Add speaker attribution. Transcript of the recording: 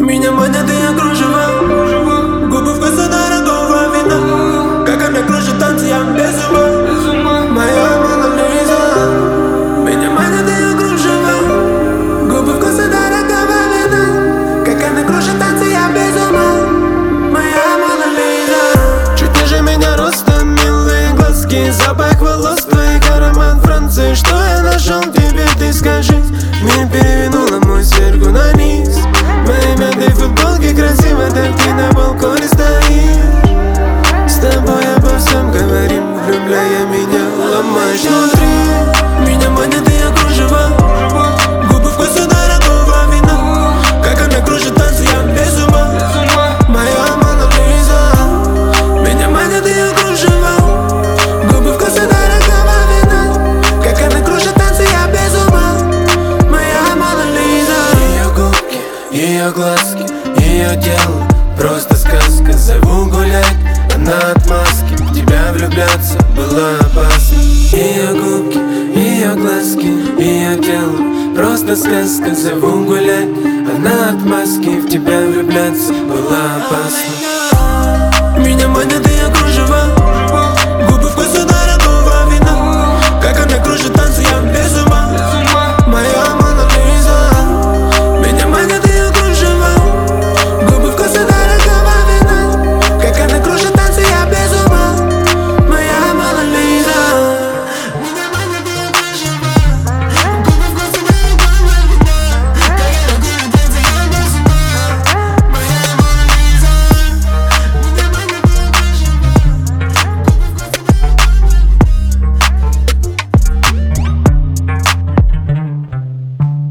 Speaker 1: Меня манят и я кружева, губы вкуса дорогого вина. Как она кружит танцы, я без ума. Моя Мона Лиза. Меня манят и я кружева, губы вкуса дорогого вина. Как она кружит танцы, я без ума. Моя Мона Лиза. Чуть ниже меня ростом, милые глазки, запах волос твоих, аромат Франции. Что я нашел в тебе, ты скажи. Не перевернула мой сверху на низ. Моей мятой футболке красиво, так ты на балконе стоишь. С тобой обо всем говорим, влюбляя меня, ломаешь внутри. Меня манят и я кружева, губы вкуса дорогого вина. Как она кружит танцы, я без ума. Моя Мона Лиза. Меня манят и я кружева, губы вкуса дорогого вина. Как она кружит танцы, я без ума. Моя Мона Лиза. Ее губки, ее глазки, ее тело просто сказка. Зову гулять, она отмазки. В тебя влюбляться было опасно. Ее губки, ее глазки, ее тело просто сказка. Зову гулять, она отмазки. В тебя влюбляться было опасно. Меня манят